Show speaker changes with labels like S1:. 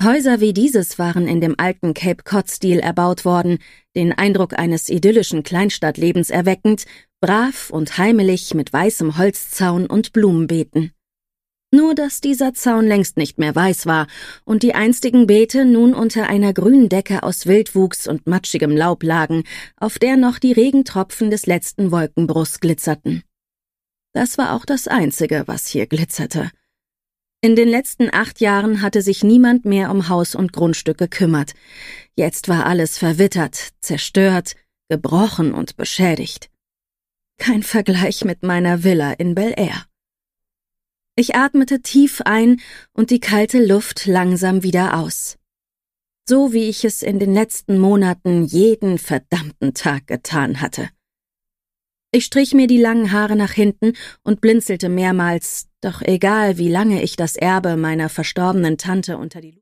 S1: Häuser wie dieses waren in dem alten Cape Cod-Stil erbaut worden, den Eindruck eines idyllischen Kleinstadtlebens erweckend, brav und heimelig mit weißem Holzzaun und Blumenbeeten. Nur dass dieser Zaun längst nicht mehr weiß war und die einstigen Beete nun unter einer grünen Decke aus Wildwuchs und matschigem Laub lagen, auf der noch die Regentropfen des letzten Wolkenbruchs glitzerten. Das war auch das Einzige, was hier glitzerte. In den letzten 8 Jahren hatte sich niemand mehr um Haus und Grundstück gekümmert. Jetzt war alles verwittert, zerstört, gebrochen und beschädigt. Kein Vergleich mit meiner Villa in Bel Air. Ich atmete tief ein und die kalte Luft langsam wieder aus. So wie ich es in den letzten Monaten jeden verdammten Tag getan hatte. Ich strich mir die langen Haare nach hinten und blinzelte mehrmals, doch egal wie lange ich das Erbe meiner verstorbenen Tante unter die